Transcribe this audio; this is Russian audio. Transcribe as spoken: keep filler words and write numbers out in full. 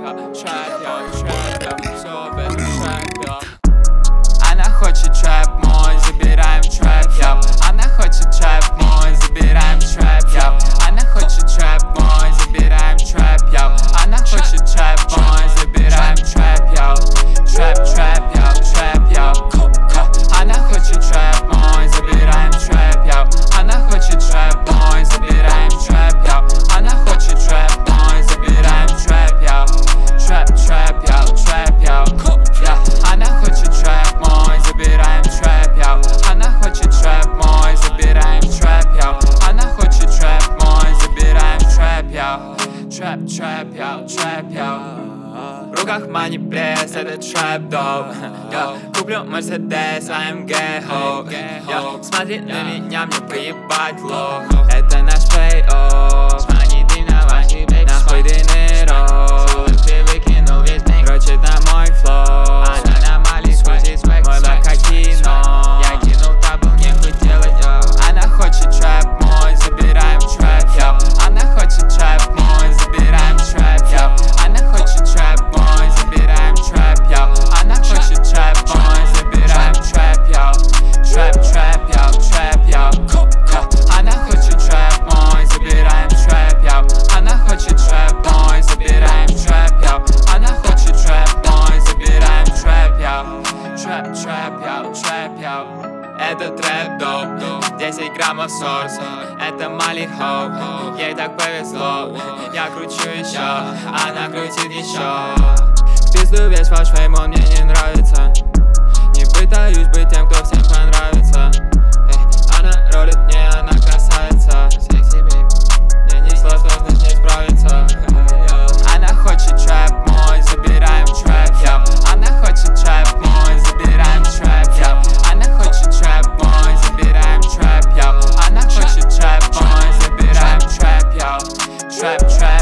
Trap, yo, trap, yo, все об этом trap, yo. Она хочет трэп мой, забираем трэп, yo. Она хочет трэп мой, забираем трэп, yo. Она хочет трэп мой, забираем трэп, yo. Она хочет трэп мой, забираем трэп, yo. Трэп, трэп, yo, трэп, yo. Она хочет трэп мой, забираем трэп, yo. Она хочет трэп мой, забираем трэп, yo. Она хочет трэп мой, забираем трэп, yo. Трэп, трэп, yo, трэп, yo. Она хочет трэп мой, забираем трэп, yo. Она хочет трэп мой, забираем трэп, yo. Она хочет трэп мой, забираем трэп, yo. Трэп, трэп, yo, трэп, yo. В руках мани пресс, это трэп доп. Куплю Мерседес, а эм джи хоу. Смотри на меня, мне поебать лох. Это наш плей-офф. Звони ты на ваши, нахуй dinero. Ты выкинул весь день, дрочит на мой флоу. Она на мали схватит свек, мой лак как кино. Я кинул табл, нехуй делать, йо. Она хочет трэп мой, забираем трэп, йо. Она хочет трэп мой, забираем трэп, йо. Она хочет трэп мой, забираем трэп, йо. Она хочет трэп мой, забираем трэп, йо. Трэп, трэп, йо, трэп, йо. Она хочет трэп мой, забираем трэп, йо. Она хочет трэп мой, забираем трэп, йо. Она хочет трэп мой, забираем трэп, йо. Трэп, трэп, йо, трэп, йо. Это трэп доп, десять граммов сорс. Это Мали Хоу, ей так повезло. Я кручу еще, она крутит еще. В пизду весь ваш фейм, он мне не нравится. Не пытаюсь быть тем, кто всем понравится. Эй, она ролит мне, она красавица. Секси бейб, мне не сложно с ней справиться. Она хочет трэп мой, забираем трэп, йо. Она хочет трэп мой, забираем трэп, йо. Она хочет трэп мой, забираем трэп, йо. Она хочет трэп мой, забираем трэп, йо. Трэп, трэп.